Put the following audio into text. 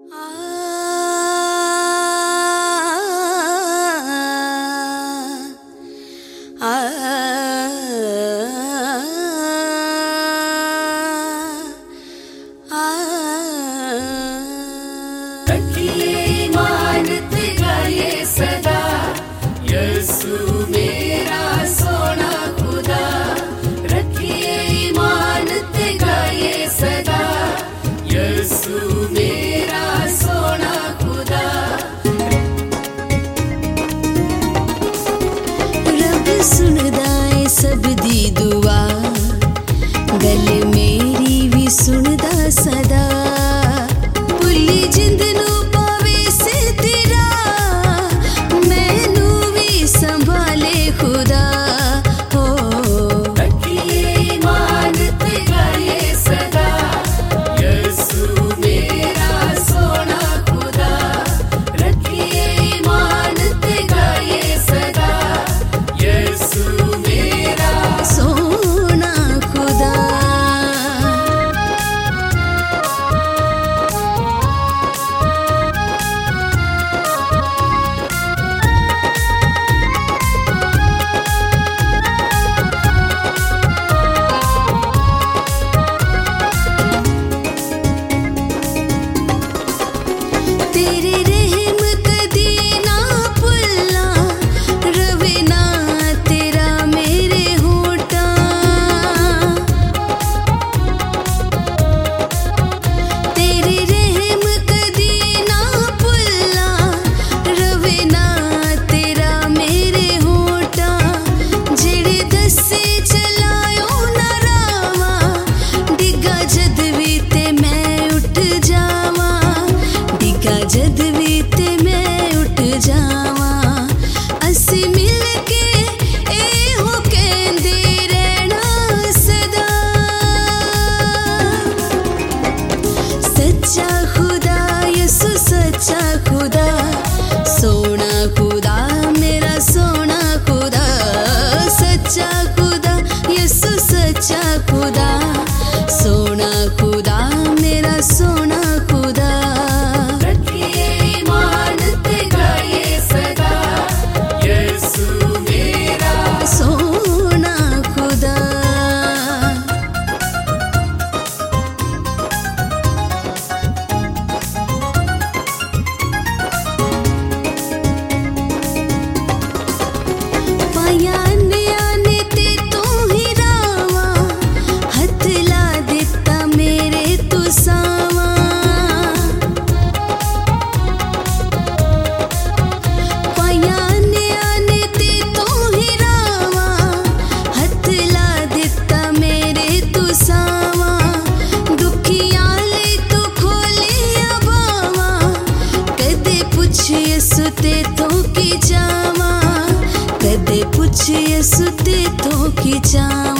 सुनदा है सब दी दुआ, गल मेरी भी सुनदा सदा। भुल्ली जिंद नू पावे से तेरा, मैनू भी संभाले खुदा। जद भी ते मैं उठ जावा, असी मिल के ए हो कहंदे रहना सदा। सच्चा खुदा यसु सच्चा खुदा, सोना खुदा मेरा सोना खुदा। सच्चा खुदा यसु सच्चा खुदा, सोना खुदा मेरा सोना खुदा। यसु ते तो की जावा,